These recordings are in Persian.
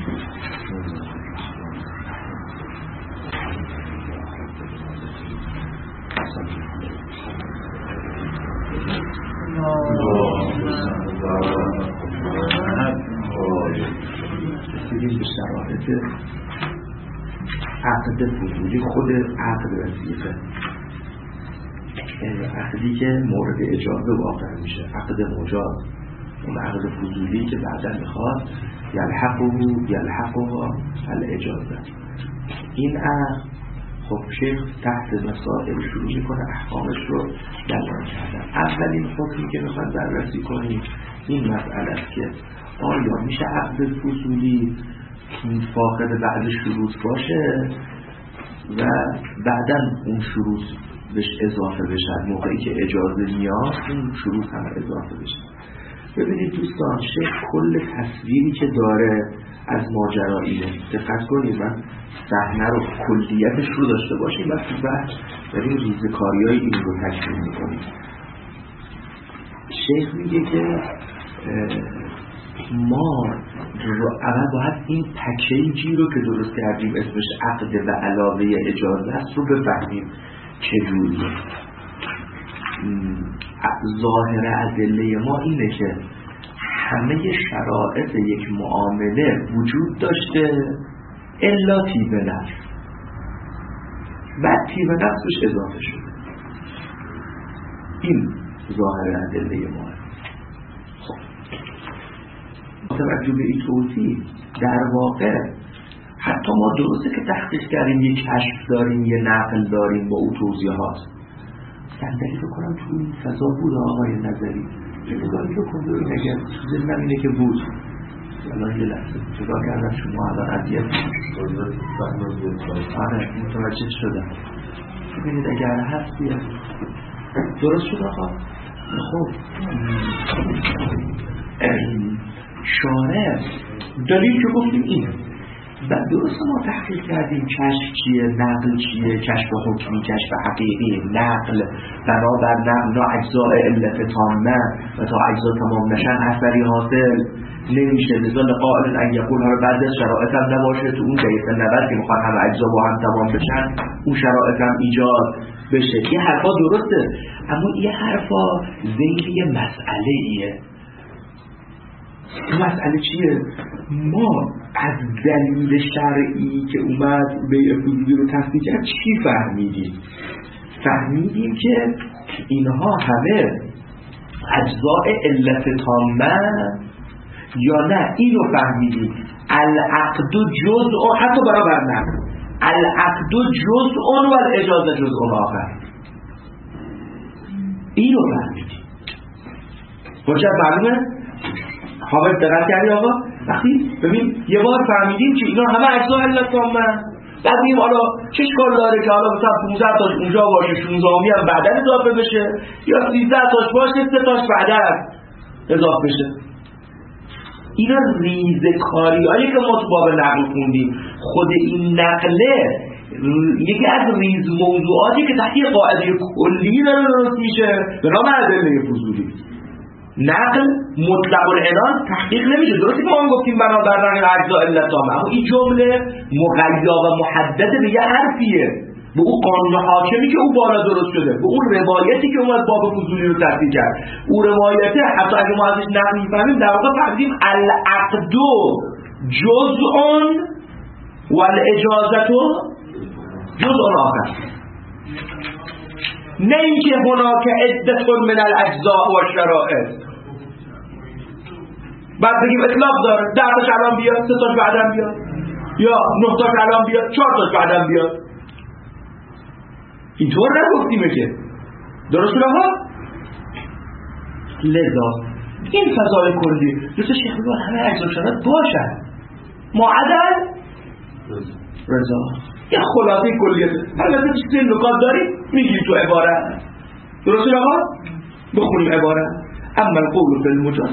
رسیدیم به شرایط عقد فضولی. خود عقد وثیقه، عقدی که مورد اجازه واقع میشه، عقد مجاز، اون عقد فضولی که بعدا میخواد یلحقه الاجازه. این عقد خب شیخ تحت مسائل شروع میکنه احکامش رو بیان کردن. اولین حکمی که میخواد بررسی کنیم این مسئله است که آیا میشه عقد فضولی فاقد بعد شروط باشه و بعدا اون شروط بهش اضافه بشه، موقعی که اجازه میاد اون شروط هم اضافه بشه. ببینید دوستان، شیخ کل تصویری که داره از ماجرا اینه، دقت کنید، من صحنه رو کلیتش رو داشته باشیم و تو بحث داریم ریزکاریای این رو تکمیل میکنیم. شیخ میگه که ما اول باید این پکیجی رو که درست کردیم اسمش عقد و علاوه اجازه است رو بفهمیم چجوریه. ظاهر ادله ما اینه که همه شرایط یک معامله وجود داشته الا طیب نفس، بعد طیب نفسش اضافه شده. این ظاهر ادله ما. خب توجه به این توضیح، در واقع حتی ما درسته که تحقیق کردیم، یک کشف داریم، یه نقل داریم با او توضیحات. صندلی بکنم تو این فضا بود آقای نظری، نگاهی رو کنده این اگر ذهنم اینه که بود. الان یه لحظه نگاه کردم شما الان عذیت متوجه شدم. ببینید اگر هست بیاد درست شد آقا. خب شارع دلیل که گفتیم اینه و درست ما تحقیق کردیم کشف چیه، نقل چیه، کشف حکمی، کشف حقیقی، نقل بنابر نقل اجزاء علت تامه و تا اجزا تمام نشن اثری حاصل نمیشه. لذا قائل ان یقول ها رو بعد از شرایط هم نباشه، تو اون دقیقه 90 که میخواد همه اجزا با هم تمام بشن اون شرایط هم ایجاد بشه. یه حرفا درسته، اما یه حرفا ذیلی یه مسئله ایه. مسئله چیه؟ ما از دلیل شرعی که اومد بیع فضولی رو تصدیق کرد چی فهمیدیم؟ فهمیدیم که اینها همه اجزاء علت تامه یا نه؟ اینو فهمیدیم العقد جزء، حتی برابر نه، العقد جزء و الاجازه جزء آخر. اینو فهمیدیم. باشه معلومه؟ حاضر دقت کردی آقا؟ وقتی ببین یه بار فهمیدیم که اینا همه اجزاء علت تامه، بعد میگیم حالا چه اشکال داره که حالا مثلا 15 تاش اونجا باشه، 16می هم بعدا اضافه بشه، یا 13 تاش باشه 3 تاش بعدا اضافه بشه. اینا ریزکاریایی که ما تو باب نقل خوندیم. خود این نقله یکی از ریز موضوعاتی که تحت قاعده کلی داره درست میشه به نام ادله فضولی. نقل مطلق العنان تحقیق نمیشه. درسته که ما گفتیم بنابر نقل اجزاء علت تامه، اما این جمله مقید و محدد به یه حرفیه، به اون قانون حاکمی که اون بالا درست شده، به اون روایتی که اومد باب فضولی رو تصدیق کرد. اون روایته حتی اگه ما ازش نقل میفهمیم در واقع فهمیدیم العقد جزء و الاجازه جزء آخر، نه اینکه هناک عدت من الاجزاء و شرائط. بعد بگیم اطلاق داره، 10 تاش الان بیاد، 3 تاش بعداً بیاد، یا 9 تاش الان بیاد، 4 تاش بعداً بیاد. اینطور نگفتیمه که. درست ها؟ لذا این فضای کلی دوست شیخ میگه همه اجزا شرائط باشن معدل رضا. یه خلاصه کلیه. البته چیزی نکات داریم میگیم تو عبارت. درست آقا؟ بخونیم عبارت. اما القول فی المجاز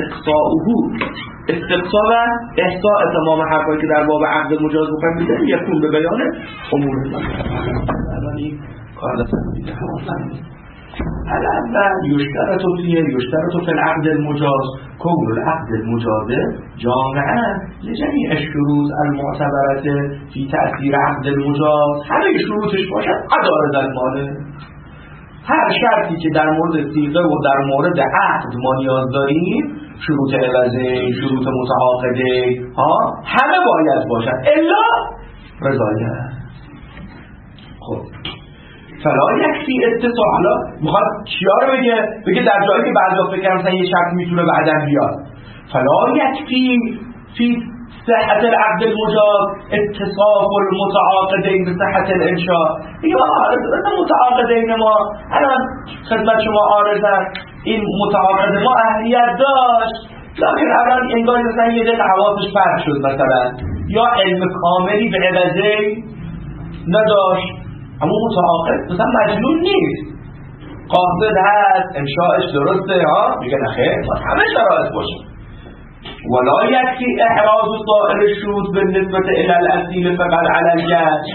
استقصاء و احصاء تمام حرفایی که در باب عقد مجاز بخوایم میگیم یکون به بیان امور الله. الان این کار دستم میده. الأول يشترط في العقد المجاز كون العقد المجاز جامعا لجميع الشروط المعتبرة في تأثير عقد المجاز. همه شروطش باشد عدالت الماله. هر شرطی که در مورد صیغه و در مورد عقد ما نیاز داریم، شروط عوضه، شروط متعاقده همه باید باشد الا رضایت. خب فلا یکفی اتصال. حالا میخواد چیا رو بگه در جایی که بعضی فکر کردن مثلا یه شرط میتونه بعداً بیاد. فلا یکفی فی صحت العقد المجاز اتصاف المتعاقدین به صحت الانشاء. یا متعاقدین ما الان خدمت شما عارضن، این متعاقد ما اهلیت داشت لکن الان انگار مثلا یه دل حواسش فرق شد مثلا، یا علم کاملی به عوضه نداشت، اما متعاقد مثلا مجنون نیست، قاصد هست، انشاءش درسته میگه نخیر همه شرایط باشه. ولا یکفی احراز سائر الشروط بالنسبه الى الاصیل فقط علی الجهل.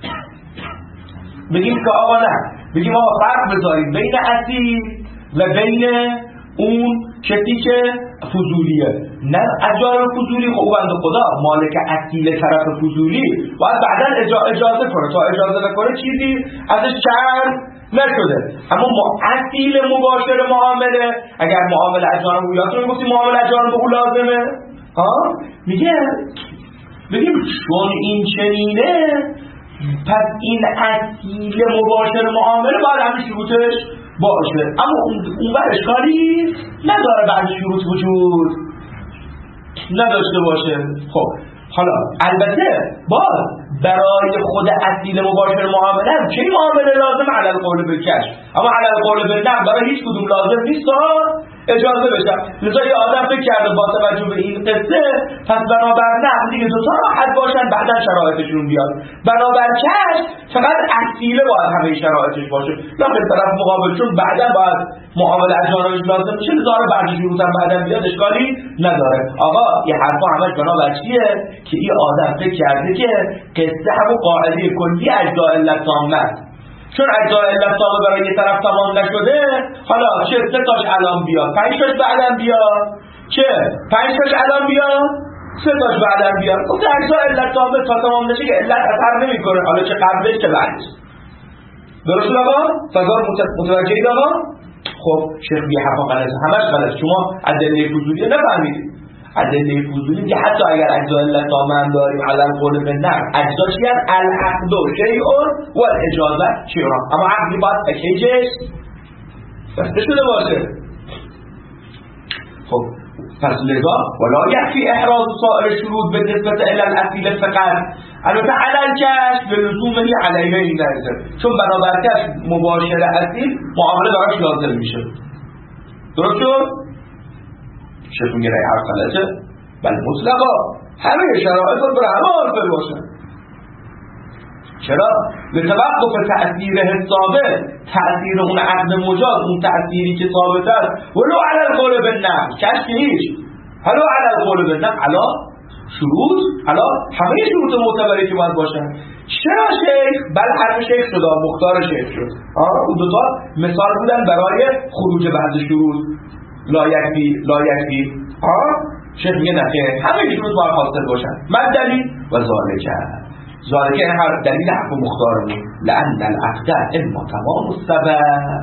بگیم که آقا نه، بگیم آقا فرق بذاریم بین اصیل و بین اون کسی که فضولیه. نه اجاره فضولی خب بنده خدا مالک اصیل طرف فضولی باید بعداً اجازه کنه، تا اجازه نکنه چیزی ازش چرم نشده. اما اصیل مباشر معامله، اگر معامله اجاره رو یادتون میگفتیم معامله اجاره به او لازمه میگه بگیم چون این چنینه پس این اصیل مباشر معامله باید همین شروطش باشه، اما اون بر اشکالی نداره بعد شروط وجود نداشته باشه. خب حالا البته باز برای خود اصیل مباشر معامله چه معامله لازم علی القول بالکشف، اما علی القول بالنقل برای هیچ کدوم لازم نیست اجازه بشه. لذا یه آدم فکر کرده با توجه به این قصه پس بنابر نقل دیگه دوتا راحت باشن بعدا شرایطشون بیاد، بنابر کشف فقط اصیله باید همه شرایطش باشه، لکن طرف مقابلشون بعدا باید معامله اجانبش لازم بشه، لذا بعد شروط هم بعدا بیاد اشکالی نداره. آقا یه حرفا همش بنابر چیه که این آدم فکر کرده که قصه همون قاعده کلی اجزاء علت تامه، چون اجزاء علت تامه برای یه طرف تمام نشده، حالا چه 3 تاش الان بیاد، 5 تاش بعداً بیاد، چه 5 تاش الان بیاد، 3 تاش بعداً بیاد. خب اجزاء علت تامه تا تمام نشه که علت اثر نمیکنه، حالا چه قبلش چه بعدش. درست آقا؟ فضا متوجهید آقا؟ خب شیخ بی حرفا غلط، همش غلط. شما ادله فضولی نفهمیدید. ادله فضولی که حتی اگر اجزاء علت تامه هم داریم علی القول بالنقل، اجزا چی هست؟ العقد شیء و الاجازه شیء، اما عقدی باید پکیجش بسته شده باشه. خب پس لذا ولا یکفی احراز سائر شروط بالنسبه الی الاصیل فقط. البته علی الکشف به لزوم علیه این نرسه، چون بنابر کشف مباشر اصیل معامله براش لازم میشه. درست شد؟ شیخ میگه رای حرف غلطه، بل مطلقا همه شرایط رو برای همه حاصل باشن. چرا؟ به توقف تأثیر ثابت، تأثیر اون عقد مجاز، اون تأثیری که ثابت است ولو علی القول بالنقل، کشف هیچ، ولو علی القول بالنقل علی شروط، علی همه شروط معتبری که باید باشن. چرا شیخ؟ بل حرف شیخ شد، مختار شیخ شد. اون دوتا مثال بودن برای خروج بعض شروط. لا یکفی شیخ میگه نخیر همه شروط باید حاصل باشن. من دلیل و ذالک هر دلیل حق و مختارمون لأن العقد اما تمام السبب،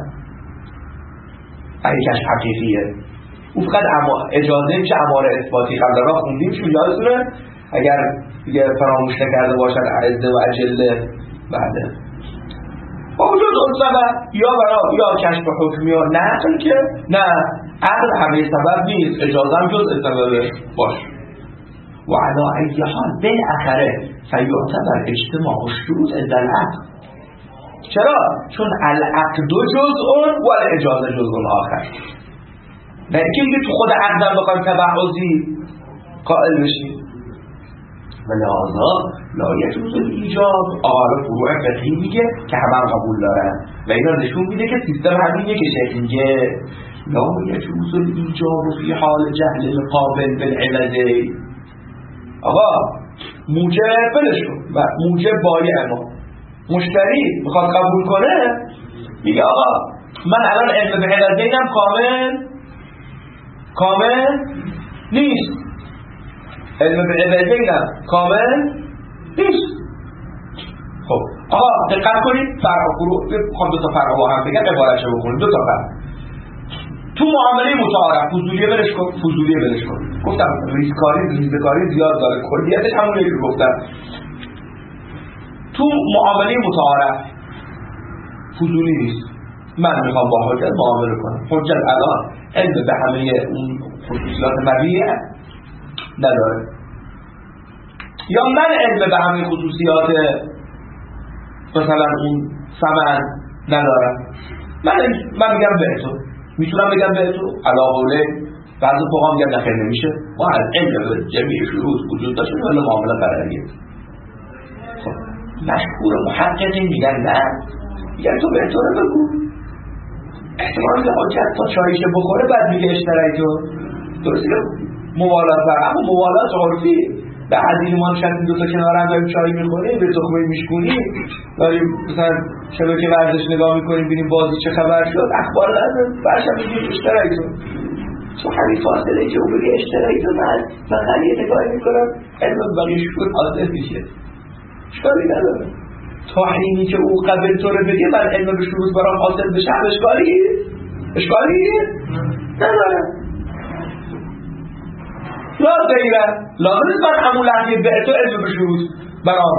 این کشف حقیقیه. اون فقط اجازه میشه اماره اثباتی قبل را خوندیم شو یادتونه، اگر دیگه فراموش نکرده باشن عرضه و اجله بعده با وجود اون سبب یا کشف حکمی یا نه، چون که نه عقل همه سبب نیست، اجازه هم جز سبب باش. و علا ای حال بالاخره فیعتبر اجتماع الشروط عند العقد. چرا؟ چون العقد جزء و الاجازه جزء آخر. نه اینکه تو خود عقد هم بخوایم تبعضی قائل بشیم. ولهذا لا یجوز الایجاب. آره فروع فقهی میگه که همه قبول دارن و اینا نشون میده که سیستم همینه که شیخ میگه لا یجوز الایجاب فی حال جهل القابل بالعوض. آقا موجب بلشون و موجب بایع ما، مشتری میخواد قبول کنه میگه آقا من الان علم به علتینم کامل نیست، علم به علتینم کامل نیست. خب آقا دقت کنید، فرق فروع خب دو تا فرق با هم بگم عبارتشو بکنید. دو تا فرق تو معامله متعارف، فضولیه برش کن. گفتم ریزکاری زیاد داره، کلیتش همون که گفتم. تو معامله متعارف فضولی نیست، من میخوام با حجت معامله کنم، حجت الان علم به همه اون خصوصیات مبیع نداره، یا من علم به همه خصوصیات مثلا اون ثمن ندارم. من میگم به تو، میتونم بگم به تو علاوه بعضی فقها میگن نخیر نمیشه، ما از علم به جمعی شروط وجود داشته ولی معامله قراریه. خب مشهور محققین میگن نه، میگن تو به تو رو بگو، احتمال که حجت تا چایشه بخوره بعد میگه اشترایی تو درسته که موالات بر، اما موالات عرفی به عدیل ما نشستیم دوتا کنار هم داریم چایی میخوریم، به تخمه میشکونیم، داریم مثلا شبکه ورزش نگاه میکنیم بینیم بازی چه خبر شد، اخبار نداریم، برشم میگیم اشترایی تو همین فاصله که اون بگه اشترایی تو من یه نگاهی میکنم علم بقیه شکر حاضر میشه، اشکالی نداره. تا حینی که او قبل تو رو بگه من علم به شروط برام حاصل بشه اشکالی نداره. لازم نیست من همون لحظه به تو علم به شروط برام،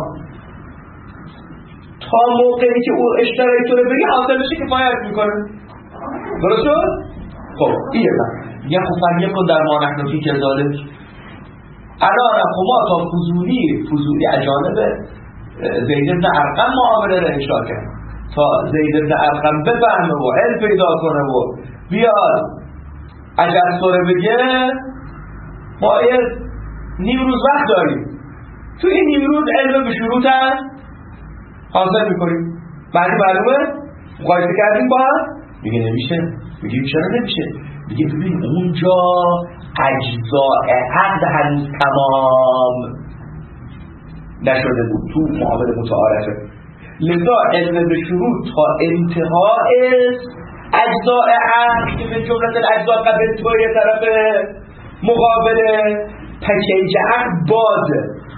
تا موقعی که او اشترایی تو رو بگه حاصل بشه کفایت میکنه. درست شد؟ خب اینه یه خفریه کن در ما نحنفی که ظالم الان خما تا فضولی اجانب زید ابن ارقم معامله را انشاء کرد تا زید ابن ارقم بفهمه و علم پیدا کنه و بیاد اجل سوره بگه. ما نیم روز وقت داریم، تو این نیم روز علم به شروط حاصل میکنیم. معلومه مقایسه کردیم با هم، میگه نمیشه، میگیم چرا نمیشه؟ میگه ببین اونجا اجزاء عقد هنوز تمام نشده بود تو معامله متعارفه، لذا علم به شروط تا انتهای اجزاء عقد که به جمله اجزاء قبل توی طرف مقابل پکیج عقد بازه،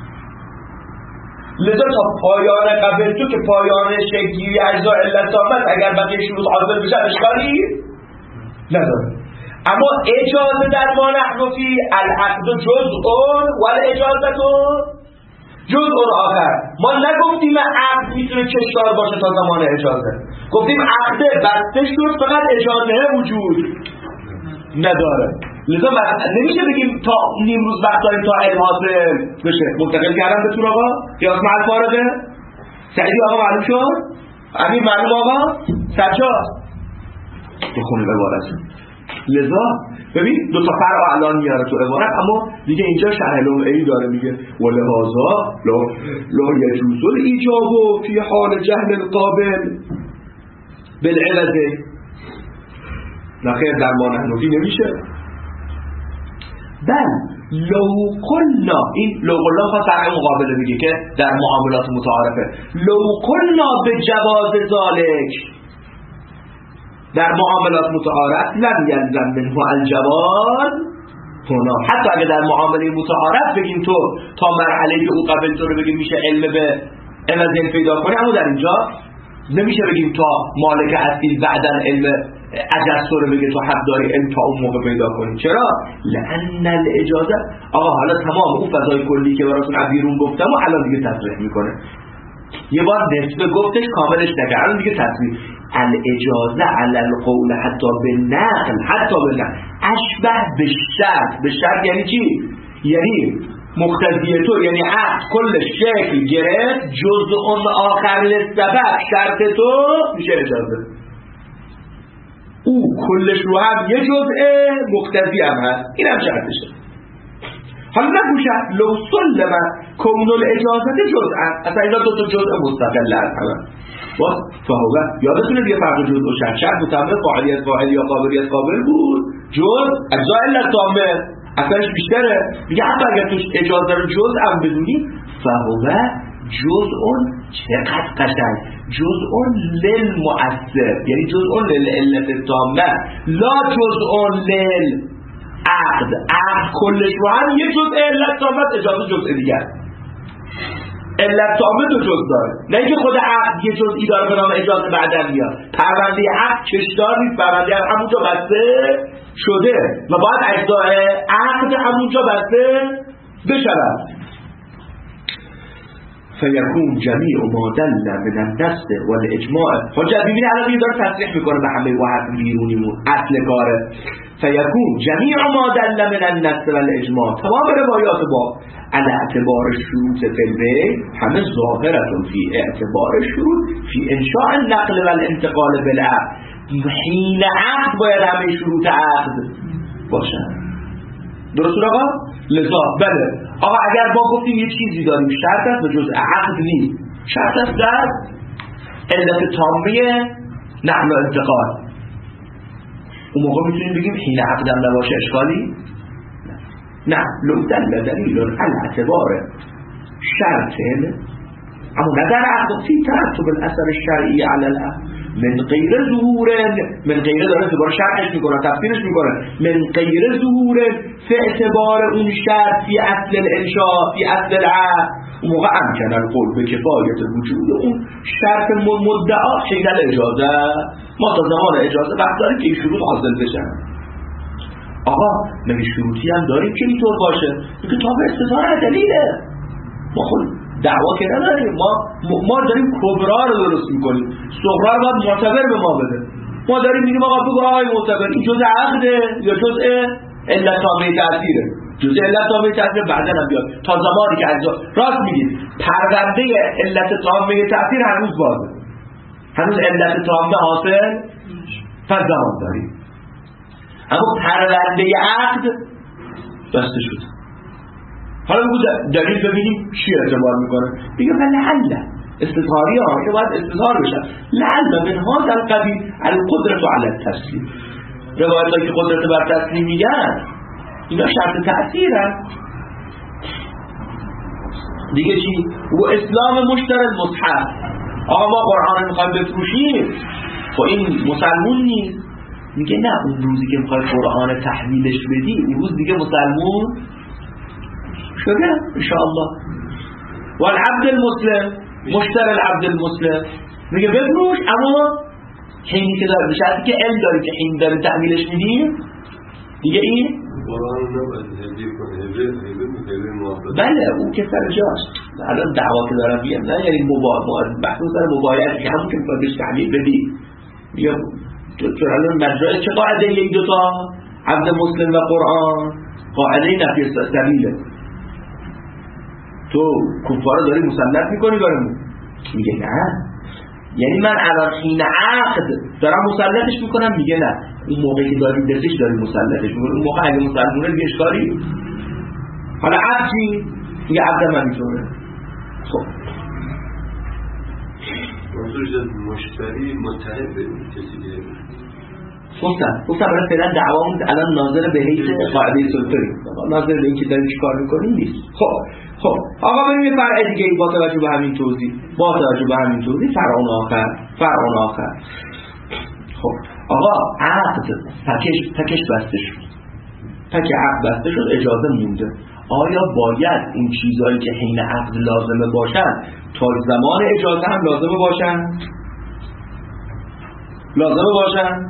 لذا تا پایان قبل تو که پایان شکلی اجزاء علت آمد اگر بقیه شروط حاصل بشه اشکالی نداره. اما اجازه در ما نحنفی العقد جزء والاجازه جزء آخر. ما نگفتیم عقد میتونه کشدار باشه تا زمان اجازه، گفتیم عقد بسته شد فقط اجازه وجود نداره. لذا نمیشه بگیم تا نیم روز وقت داریم تا علم حاصل بشه. منتقل کردم به تون آقا قیاس محل فارغه سعیدی آقا معلوم شد؟ امیر معلوم آقا؟ سجاد بخونیم عبارت. لذا ببین دو تا فرق الان میاره تو عبارت، اما دیگه اینجا شرح لمعی داره میگه ولهذا لا یجوز الایجاب فی حال جهل القابل بالعلت. نخیر در ما نحنفی نمیشه. بل لو قلنا، این لو قلنا خواست در مقابله میگه که در معاملات متعارفه لو قلنا به جواز ذالک، در معاملات متعارف لم یلزم منه الجواز هنا. حتی اگه در معامله متعارف بگیم تو تا مرحله که او قبل تو رو بگیم میشه علم به عوض پیدا کنی، اما در اینجا نمیشه بگیم تا مالک اصیل بعداً علم اجازه رو بگه تو حق داری علم تا اون موقع پیدا کنی. چرا؟ لأن الاجازه آقا حالا تمام اون فضای کلی که براتون عبیرون گفتم و الان دیگه تصریح میکنه. یه بار نسبه گفتش کاملش نکرد، الان دیگه تصریح. الاجازه علی القول حتی بالنقل، اشبه به شرط یعنی چی؟ یعنی مقتضیه تو، یعنی عقد کل شکل گرفت جزء آخر لسبب شرط تو میشه اجازه. او کلش رو هم یه جزء مقتضی هم هست، این هم شرطشه. حالا نگوشد لو سلم کون الاجازه جزء، اصلا اینا دو تا جزء مستقل هست. فهو یادتونه یه فرق جزء و شرط متعلق فاعلیت فاعل یا قابلیت قابل بود، جزء اجزاء علت تامه اصلاش بیشتره. میگه حتی اگر توش اجازه رو جزء هم بدونی فهو جزء چقدر قشنگ، جزء للمؤثر، یعنی جزء للعلت التامه، لا جزء للعقد. عقد کلش رو هم یه جزء علت تامه، اجازه جزء دیگر. علت تامه دو جزء داره، نه اینکه خود عقد یه جزئی داره به نام اجازه بعدن میاد. پرونده عقد کشدار نیست، پرونده همونجا بسته شده و باید اجزای عقد همونجا بسته بشود. فیکون جمیع ما دل من النص والاجماع. حجت ببینید الان یه داره تصریح میکنه به همه واحد بیرونیمون اصل کاره. فیکون جمیع ما دل من النص والاجماع، تمام روایات با على اعتبار شروط فی همه ظاهرتون فی اعتبار شروط فی انشاء النقل والانتقال بالعقد. حین عقد باید همه شروط عقد باشن. درست آقا؟ لذا بله آقا اگر ما گفتیم یه چیزی داریم شرط است و جز عقد نیست، شرط است در علت تامه نقل و انتقال، اون موقع میتونیم بگیم حین عقد هم نباشه اشکالی نه. لو دل دلیل علی اعتبار شرط اما نه در عقد فی ترتب الاثر الشرعی علی العقد من غیر ظهور، من غیر داره اعتبار شرطش میکنه تفسیرش میکنه، من غیر ظهور فی اعتبار اون شرط فی اصل الانشاء فی اصل العقد، اون موقع امکن القول به کفایت وجود اون شرط مدعا حین الاجازه. ما تا زمان اجازه وقت داریم که این شروط حاصل بشن. آقا مگه شروطی هم داریم که اینطور باشه؟ میگه تا به استظهار دلیله. ما خود دعوا که نداریم، ما داریم کبرا رو درست میکنیم، صغرا رو باید معتبر به ما بده. ما داریم میگیم آقا بگو آقای معتبر این جزء عقده یا جزء علت تامه تأثیره؟ جزء علت تامه تأثیر بعداً هم بیاد. تا زمانی که راست میگید پرونده علت تامه تأثیر هنوز بازه، هنوز علت تامه حاصل پس زمان داریم، اما پرونده عقد بسته شد. حالا بگو دلیل ببینیم چی اعتبار میکنه. بگه لعل استظهاری ها که باید استظهار بشن، لعل من هذا القبیل القدرت علی التسلیم. روایت هایی که قدرت بر تسلیم میگن اینا شرط تأثیرن دیگه. چی؟ و اسلام مشتر المصحف. آقا ما قرآن میخوایم بفروشیم، خب این مسلمون نیست. میگه نه اون روزی که میخوای قرآن تحویلش بدی اون روز دیگه مسلمون شده انشاءالله. و العبد المسلم مشتر العبد المسلم، میگه بفروش اما حینی که داره بشرطی که علم داری که حین داره تحویلش میدیم دیگه این بله اون که سر جاست. الان دعوا که دارم بیم نه یعنی بحث سر مبایعت که همون که میخواد بهش تحویل بدی. میگه چون الان مجرای چه قاعده یک دوتا عبد مسلم و قرآن قاعده نفی سبیله. تو کفار داری مسلط میکنی برامون؟ میگه نه، یعنی من الان حین عقد دارم مسلطش میکنم. میگه نه اون موقعی که داری دستش داری مسلطش میکنی، اون موقع اگه مسلمونه دیگه اشکالی. حالا عقد چی؟ میگه عقد من میتونه. خب منظور مشتری متحد به کسی دیگه گفتم برای فعلا دعوامون الان ناظر به حیث قاعده سلطری، ناظر به اینکه داریم چی کار میکنیم نیست. خب آقا ببینید فرع دیگه با توجه به همین توضیح، فرعون آخر. خب آقا عقد تکش بسته شد، تک عقد بسته شد، اجازه مونده. آیا باید اون چیزایی که حین عقد لازمه باشن تا زمان اجازه هم لازمه باشن؟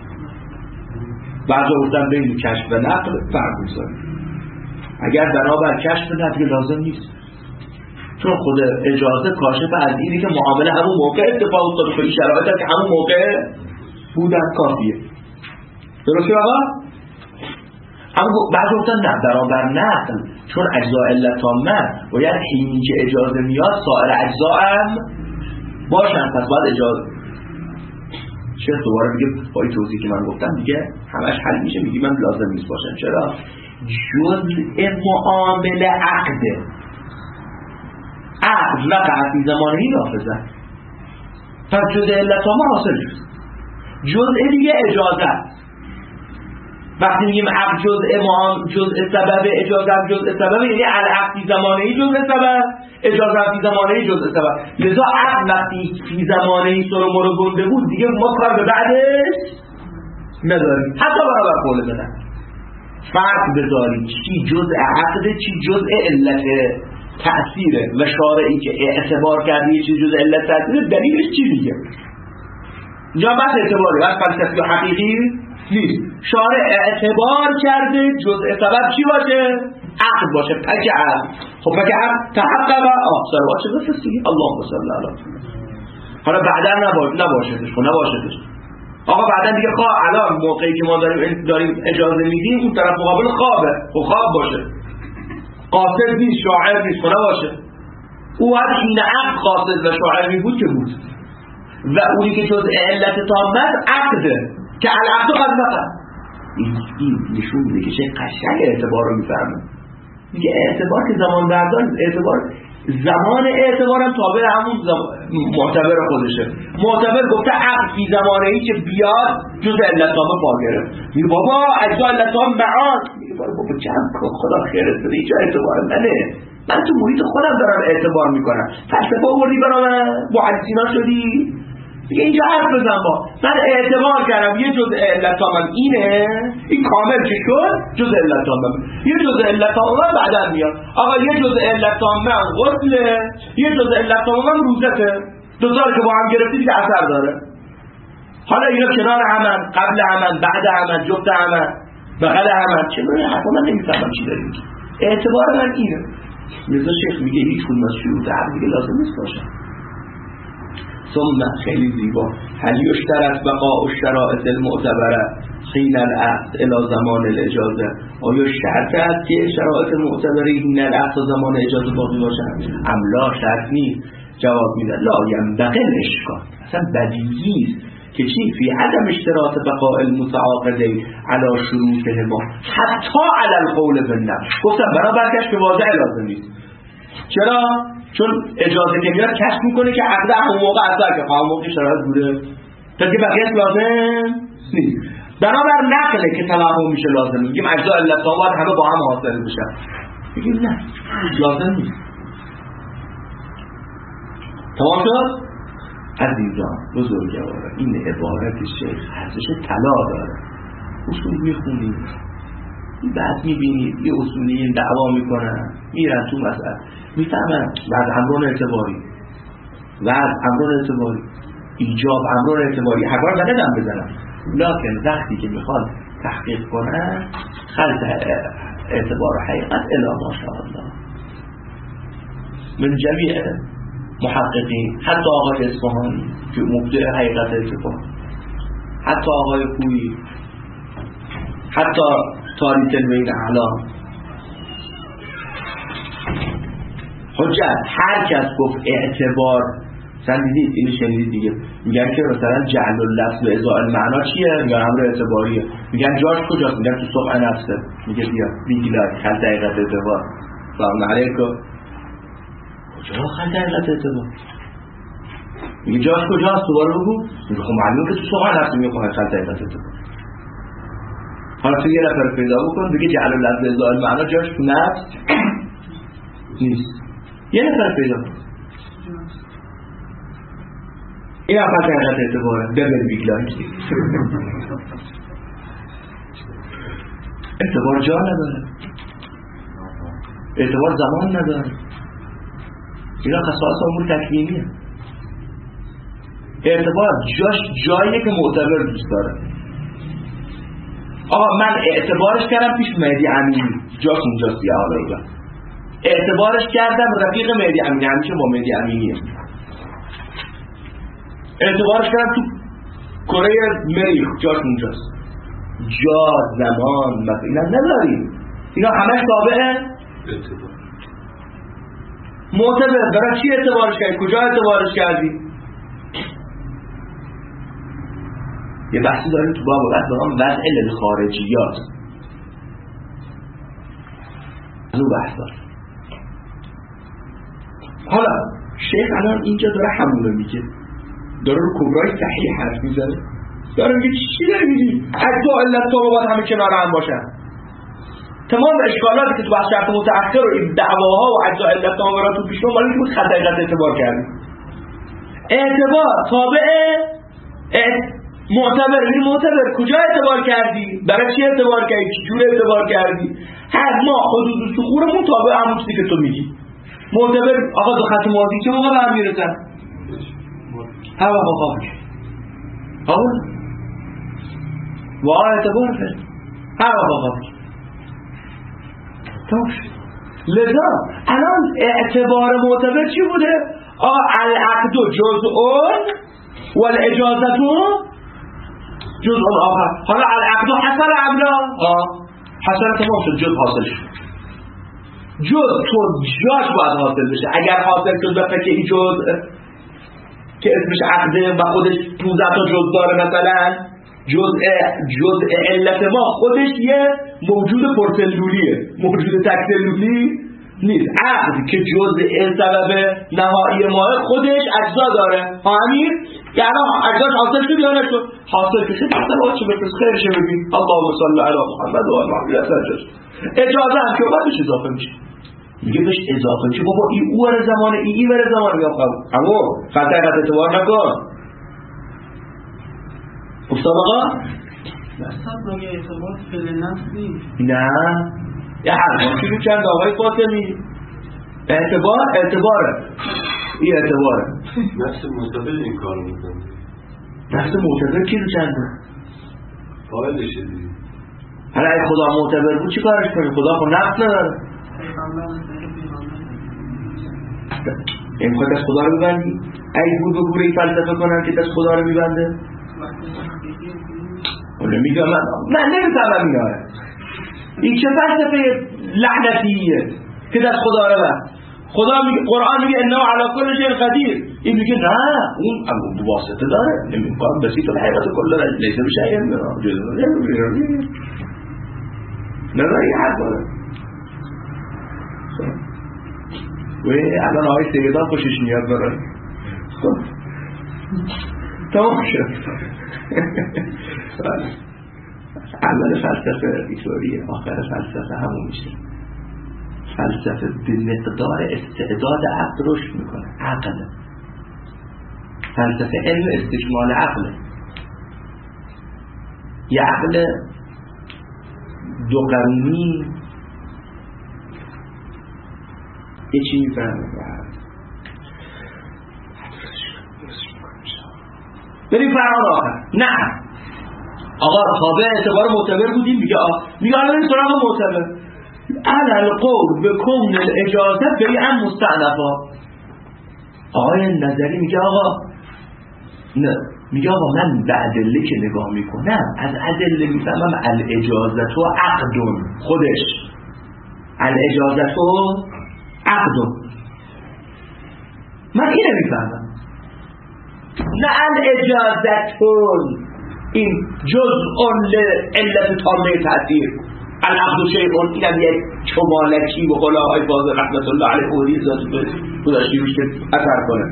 بعضا گفتن بین کشف و نقل فرق میذاره. اگر بنابر کشف و نقل لازم نیست، چون خود اجازه کاشف از اینی که معامله همون موقع اتفاق افتاد و این شرایط که همون موقع بودن کافیه. درسته آقا؟ اما بعضا گفتن نه برابر نقل، چون اجزا علت تامه باید حینی که اجازه میاد سایر اجزا هم باشن، پس باید اجازه. چه دوباره میگه با این توضیح که من گفتم دیگه همش حل میشه. میگی من لازم نیست باشن. چرا؟ جزء معامله عقد وقع فی زمانه نافذه، پس جزء علت تامه حاصل شد. جزء دیگه اجازه. وقتی میگیم عقد جزء معان جزء سبب، اجازه جزء سبب، یعنی العقد فی زمانه‌ای جزء سبب، اجازه فی زمانه‌ای جزء سبب. لذا عقد وقتی فی زمانه‌ای سر و مرو گنده بود دیگه ما کار به بعدش نداریم، حتی برابر قول بدن. فرق بذارید چی جزء عقد چی جزء علت تأثیره و شارعی که اعتبار کرده یه چیز جزء علت تأثیره دلیلش چی میگه؟ اینجا بس اعتباری بس فلسفی و حقیقی نیست. شارع اعتبار کرده جزء سبب چی باشه؟ عقد باشه. پک عقد. خب پک عقد تحقق آخر باشه بفرستی اللهم صل علی محمد. حالا بعدا نباشدش خب نباشدش. آقا بعدا دیگه خواه الان موقعی که ما داریم اجازه میدیم اون طرف مقابل خوابه، خب خواب باشه، قاصد نیست، شاعر نیست، خب نباشه. او هر این عقد قاصد و شاعر می بود که بود و اونی که جز علت تامت عقده که العقد قد نقد. این نشون میده که چه قشنگ اعتبار رو میفهمه. میگه اعتبار که زمان بردار، اعتبار زمان اعتبارم تابع همون معتبر خودشه. معتبر گفته عقد فی زمانه‌ای که بیاد جز علت تامه پا گرفت. میگه بابا اجزا علت تام معاد. میگه بابا جمع کن خدا خیرت بده، اینجا اعتبار منه، من تو محیط خودم دارم اعتبار میکنم. فلسفه آوردی برام محدثینا شدی، دیگه اینجا حرف بزن با من اعتبار کردم یه جزء علت تامم اینه، این کامل که شد جزء علت تامم، یه جزء علت تامم بعدا میاد. آقا یه جزء علت تامم غسله، یه جزء علت تامم روزته، دوتا که با هم گرفتی دیگه اثر داره. حالا اینا کنار همن، قبل همن، بعد همن، جفت همن، بغل همن، چه نوعی حرفا من نمیفهمم چی داریم. اعتبار من اینه. میرزا شیخ میگه هیچ کدوم از شروط عقد دیگه لازم نیست باشه. ثم خیلی زیبا هل یشترط بقاء الشرائط المعتبره حین العقد الى زمان الاجازه. آیا شرط است که شرایط معتبره حین العقد تا زمان اجازه باقی باشند؟ ام لا شرط نیست. جواب میده لا ینبغی الاشکال، اصلا بدیهی است که چی فی عدم اشتراط بقاء المتعاقدین علی شروطهما حتی علی القول بالنفس. گفتم بنابرکش که واضح لازم نیست. چرا؟ چون اجازه که میاد کشف میکنه که عقد همون موقع اثر که همون موقع شرایط بوده تا که بقیه‌اش لازم نیست. بنابر نقله که تلاحظ میشه لازم. میگیم اجزا علت باید همه با هم حاصل بشن. میگیم نه لازم نیست. تمام شد؟ عزیزان بزرگواران این عبارت شیخ ارزش طلا داره. اصول میخونید بعد میبینید یه اصولیین دعوا میکنن میرن تو مسئله میفهمن بعد امران اعتباری ایجاب امران اعتباری حقا نقدم بزنن، لکن وقتی که میخوان تحقیق کنن خلط اعتبار و حقیقت الا ماشاءالله من جمیع محققین، حتی آقای اصفهانی که مبدع حقیقت اعتبار، حتی آقای خویی، حتی تاریخ البین اعلام حجت هر کس گفت اعتبار سندیدید اینو شنیدید دیگه. میگن که مثلا جعل اللفظ و ازاء المعنا چیه؟ یا امر اعتباریه. میگن جاش کجاست؟ میگن تو صبح نفسه. میگه بیا بیگلای خل دقیقت اعتبار سلام علیکم. کجا خل دقیقت اعتبار؟ میگه جاش کجاست؟ دوباره بگو. میگه خب معلومه که تو صبح نفسه میگه خل دقیقت اعتبار. حالا تو یه نفر پیدا بکن بگه جعل اللفظ و ازاء المعنا جاش تو نفس نیست. یه نفر پیدا کن. این افت حقیقت اعتباره دبل بیگلای. اعتبار جا نداره، اعتبار زمان نداره. اینا خصائص امور تکوینیه. اعتبار جاییه که معتبر دوست داره. آقا من اعتبارش کردم پیش مهدی امینی، جاش اونجاست یه حالا اعتبارش کردم رفیق مهدی امینی، همیشه با مهدی امینیه. اعتبارش کردم تو کره مریخ، جاش اونجاست. جا، زمان، مثلا اینا نداریم. اینا همش تابعه معتبر. برای چی اعتبارش کردی؟ کجا اعتبارش کردی؟ یه بحثی داریم تو باب وضع للخارجیات. از اون بحث داریم. حالا شیخ الان اینجا داره همونه میگه، داره رو کبرای صحیح حرف میزنه. داره میگه چی داری میگی؟ اجزا علت تامه باید همه کنار هم باشن. تمام اشکالاتی که تو بحث شرط متأخر و دعواها و اجزا علت تامه را تو پیش رو مالی که بود خطایقت اعتبار کردیم. اعتبار تابع معتبر. این معتبر کجا اعتبار کردی؟ برای چی اعتبار کردی؟ چجور اعتبار کردی؟ هر ما حدود سخورمون تابع همون چیزی که تو میگی. معتبر آقا دو خط ماضی چه موقع به هم میرسن؟ هر وقت آقا میشه آقا و اعتبار کرد هر وقت آقا میشه. لذا الان اعتبار معتبر چی بوده؟ العقد جزء والاجازه جزء آخر. حالا العقد حصل عملا حصل تمام شد، جزء حاصل شد. جزء تو جاش باید حاصل بشه. اگر حاصل شد به فکر این جزء که اسمش عقده و خودش 15 تا جزء داره، مثلا جزء علت ما خودش یه موجود پرسلولیه، موجود تکسلولی نیست. عقد که جزء سبب نهایی ما خودش اجزا داره. همین یعنی اجزاش حاصل شد یا نشد؟ حاصل شد. مثلا چه بپرس خیرشه بگیم اللهم صل علی محمد و آل محمد. اجازه هم که بعدش اضافه میشه، میگه بهش اضافه میشه. بابا این اوور زمانه این بره زمان میاد. اما خطای قطع اعتبار نکن. افتاد آقا؟ اصلا نوعی اعتبار فعل نفس نیست. نه یه حرفان چیزی چند آقای فاطمی اعتباره این اعتباره. نفس معتبر این کار میکنه. نفس معتبر کی رو چنده؟ فاعلش دیگه. حالا اگه خدا معتبر بود چی کارش کنی؟ خدا خود نفس نداره. این خود از خدا رو میبندی؟ اگه بود به گوره ای فلسفه کنن که دست خدا رو میبنده؟ اونه میگه من نمیتونم میاره. این چه فلسفه لعنتیه که دست خدا رو بند؟ خدا میگه، قرآن میگه انه علی کل شیء قدیر. این میگه نه اون واسطه داره. نمیگم بسیط الحقیقت کل لیس بشیء نه این حرف داره. و الان آقای سیدان خوشش میاد برای تمام شد. اول فلسفه اینطوریه، آخر فلسفه همون میشه. فلسفه به مقدار استعداد عقل رشد میکنه. عقل فلسفه علم استشمال عقل. یه عقل دو قرونی یه چی میفهمه. بریم فرمان آخر. نه آقا تابع اعتبار معتبر بودیم. میگه الان این سراغ معتبر علل قول به کون الاجازه بیعن مستعنفا. آقای نظری میگه آقا نه، میگه آقا من به ادله که نگاه میکنم از ادله میفهمم الاجازت و عقدون. خودش الاجازت و عقدون من اینه میفهمم. نه الاجازتون این جزء لعلت تامه تأثیر. العقد شیء اینم یک چمالکی و قول آقای فاضل رحمت الله علیه قولی گذاشتی روش که اثر کنه.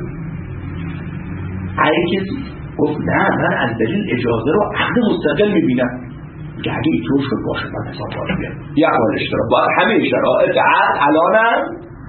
هر کسی گفت نه من از دلیل اجازه رو عقد مستقل میبینم. که اگه اینطور شد باشه من حساب باشه بیاد یک بار اشتراک باید همه شرایط عقد الانم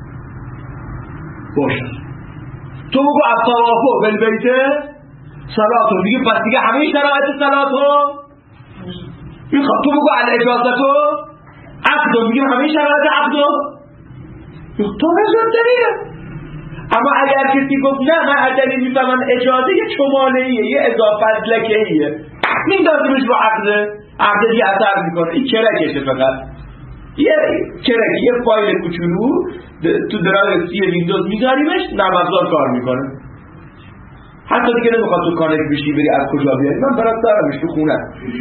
باشه. تو بگو الطوافو بالبیت صلاتو، دیگه پس دیگه همه شرایط صلاتو میخواد. تو بگو الاجازتو عقدو، میگیم همه شرایط عقدو تو نظر دلیله. اما اگر کسی گفت نه من از دلیل میفهمم اجازه یه چمالهیه، یه اضافت لکهیه، میندازیمش رو عقده دیگه اثر میکنه. این کرکشه، فقط یه کرک، یه فایل کوچولو تو دراز سی ویندوز میذاریمش، نرم افزار کار میکنه. حتی دیگه نمیخواد تو کانک بشی بری از کجا بیاری، من برات دارمش تو خونه.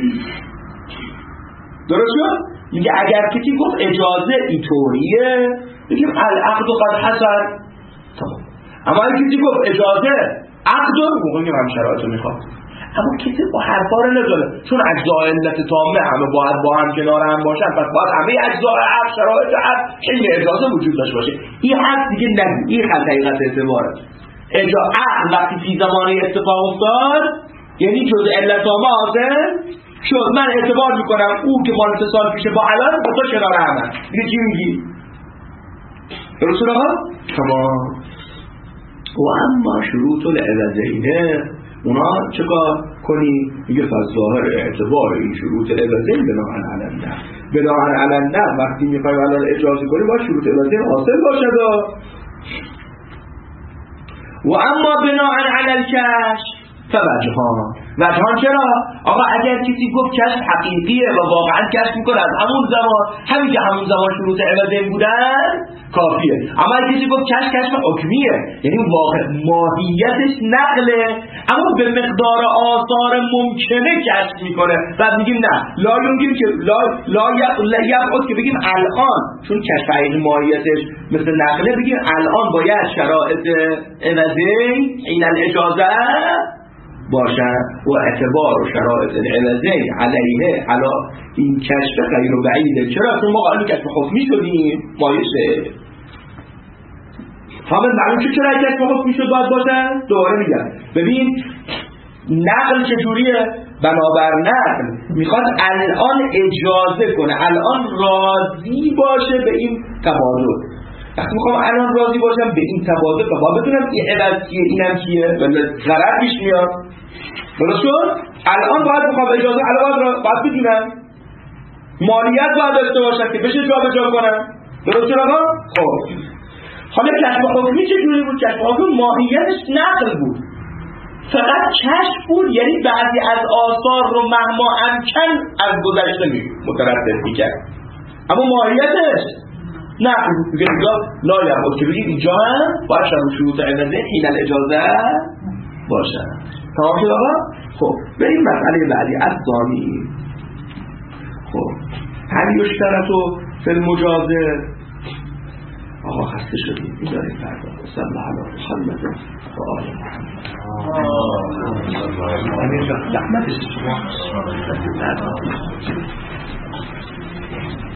درست شد؟ میگه اگر کسی گفت اجازه اینطوریه بگیم العقد قد حصل. اما اگر کسی گفت اجازه عقد رو میگیم هم شرایطو میخواد. اما کسی با حرفا رو نداره، چون اجزاء علت تامه همه باید با هم کنار هم باشن، پس باید همه اجزاء عقد شرایط عقد این اجازه وجود داشته باشه. این حرف دیگه نگو، این حقیقت اعتباره. عقد وقتی فی زمانه اتفاق افتاد یعنی جز علت ما حاصل شد. من اعتبار میکنم او که مال 3 سال پیشه با الان با تو کنار همه. دیگه چی میگی؟ درست آقا؟ تمام. و اما شروط العوضینه اونا چکار کنی؟ میگه فظاهر اعتبار این شروط العوضین بناهن علنده. بناهن علنده وقتی میخوای الان اجازه کنی باید شروط العوضین حاصل باشد. و اما بناهن علل کشف وجهان چرا؟ آقا اگر کسی گفت کشف حقیقیه و واقعا کشف میکنه از همون زمان، همین که همون زمان شروط عوضین بودن کافیه. اما اگر کسی گفت کشف حکمیه، یعنی واقع ماهیتش نقله اما به مقدار آثار ممکنه کشف میکنه. بعد میگیم نه لا یمکن که لا یبعد که بگیم الان چون کشف حقیقی ماهیتش مثل نقله بگیم الان باید شرایط عوضین این الاجازه باشن و اعتبار و شرایط العوضین علیه علا این کشف غیر و بعیده. چرا؟ چون ما قائل کشف حکمی شدیم مایشه همه معلوم که چرا کشف حکمی شد باید باشن. دوباره میگم ببین نقل چجوریه؟ بنابر نقل میخواد الان اجازه کنه، الان راضی باشه به این تبادل. وقتی میخوام الان راضی باشم به این تبادل و بدونم این عوض کیه اینم کیه ولی ضرر پیش میاد. درست شد؟ الان باید میخوام اجازه الان باید بدونم مالیت باید داشته باشم که بشه جابجا کنم. درست شد آقا؟ خب حالا کشف حکمی چجوری بود؟ کشف حکمی ماهیتش نقل بود، فقط کشف بود، یعنی بعضی از آثار رو مهما امکن از گذشته متردد میکرد اما ماهیتش نقل بود. بگه لا یبعد که بگید اینجا هم باید شروط عوضین حین الاجازه باشن. تمام شد آقا؟ خب بریم مسئله بعدی الثانی. خب هل یشترط فی المجازه. آقا خسته شدیم میذاریم فردا. صلی الله علی محمد و آل محمد. زحمتش